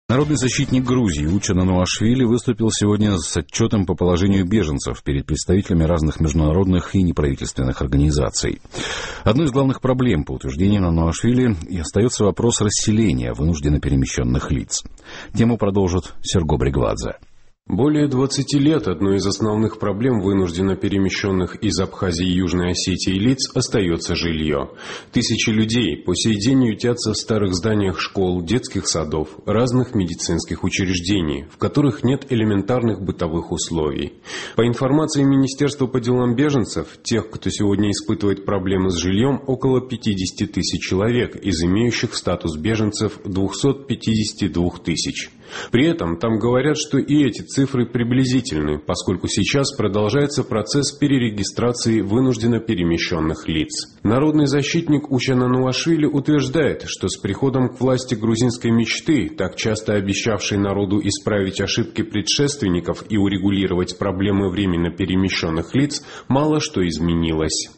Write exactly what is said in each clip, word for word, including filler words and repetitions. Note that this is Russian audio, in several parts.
Народный защитник Грузии Учан Ануашвили выступил сегодня с отчетом по положению беженцев перед представителями разных международных и неправительственных организаций. Одной из главных проблем, по утверждениям Ануашвили, и остается вопрос расселения вынужденно перемещенных лиц. Тему продолжит Серго Бригвадзе. Более двадцати лет одной из основных проблем вынужденно перемещенных из Абхазии и Южной Осетии лиц остается жилье. Тысячи людей по сей день ютятся в старых зданиях школ, детских садов, разных медицинских учреждений, в которых нет элементарных бытовых условий. По информации Министерства по делам беженцев, тех, кто сегодня испытывает проблемы с жильем, около пятидесяти тысяч человек из имеющих статус беженцев двухсот пятидесяти двух тысяч. При этом там говорят, что и эти цифры приблизительны, поскольку сейчас продолжается процесс перерегистрации вынужденно перемещенных лиц. Народный защитник Учан Ануашвили утверждает, что с приходом к власти грузинской мечты, так часто обещавшей народу исправить ошибки предшественников и урегулировать проблемы временно перемещенных лиц, мало что изменилось.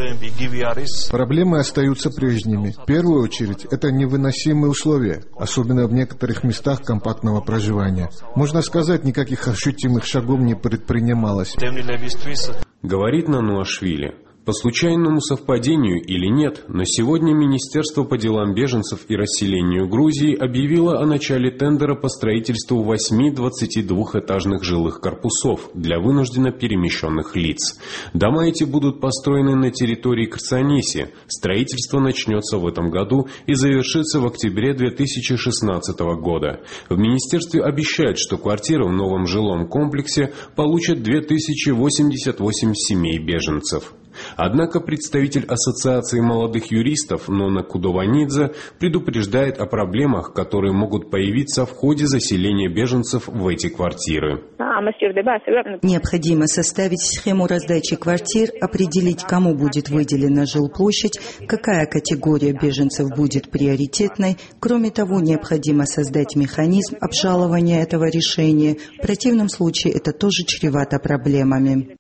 Проблемы остаются прежними. В первую очередь, это невыносимые условия, особенно в некоторых местах компактного проживания. Можно сказать, никаких ощутимых шагов не предпринималось. Говорит Ануашвили. По случайному совпадению или нет, но сегодня Министерство по делам беженцев и расселению Грузии объявило о начале тендера по строительству восьми двадцатидвухэтажных жилых корпусов для вынужденно перемещенных лиц. Дома эти будут построены на территории Кырцаниси. Строительство начнется в этом году и завершится в октябре две тысячи шестнадцатого года. В Министерстве обещают, что квартиры в новом жилом комплексе получат две тысячи восемьдесят восемь семей беженцев. Однако представитель Ассоциации молодых юристов Нона Кудованидзе предупреждает о проблемах, которые могут появиться в ходе заселения беженцев в эти квартиры. Необходимо составить схему раздачи квартир, определить, кому будет выделена жилплощадь, какая категория беженцев будет приоритетной. Кроме того, необходимо создать механизм обжалования этого решения. В противном случае это тоже чревато проблемами.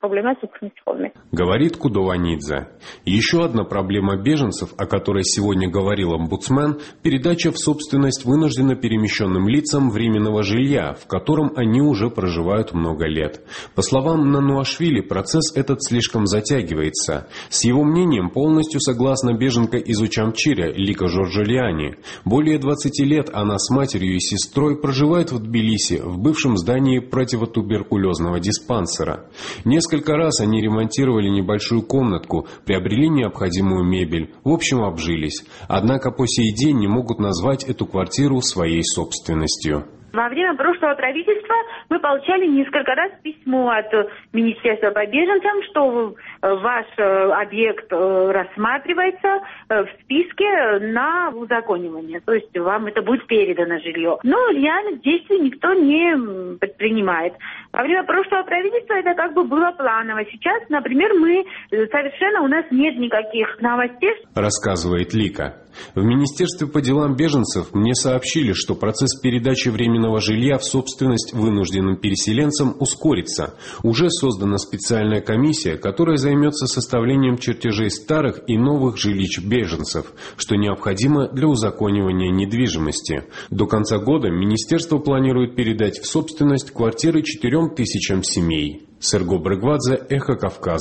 Говорит Кудованидзе. Еще одна проблема беженцев, о которой сегодня говорил омбудсмен, передача в собственность вынужденно перемещенным лицам временного жилья, в котором они уже проживают много лет. По словам Ануашвили, процесс этот слишком затягивается. С его мнением полностью согласна беженка из Учамчиря Лика Жоржелиани. Более двадцати лет она с матерью и сестрой проживает в Тбилиси, в бывшем здании противотуберкулезного диспансера. Несколько раз они ремонтировали небольшую комнатку, приобрели необходимую мебель, в общем обжились. Однако по сей день не могут назвать эту квартиру своей собственностью. Во время прошлого правительства мы получали несколько раз письмо от Министерства по беженцам, что ваш объект рассматривается в списке на узаконивание. То есть вам это будет передано жилье. Но реальных действий никто не предпринимает. Во время прошлого правительства это как бы было планово. Сейчас, например, мы совершенно, у нас нет никаких новостей. Рассказывает Лика. В Министерстве по делам беженцев мне сообщили, что процесс передачи временного жилья в собственность вынужденным переселенцам ускорится. Уже создана специальная комиссия, которая займется составлением чертежей старых и новых жилищ беженцев, что необходимо для узаконивания недвижимости. До конца года Министерство планирует передать в собственность квартиры четырем тысячам семей. Серго Бригвадзе, Эхо Кавказа.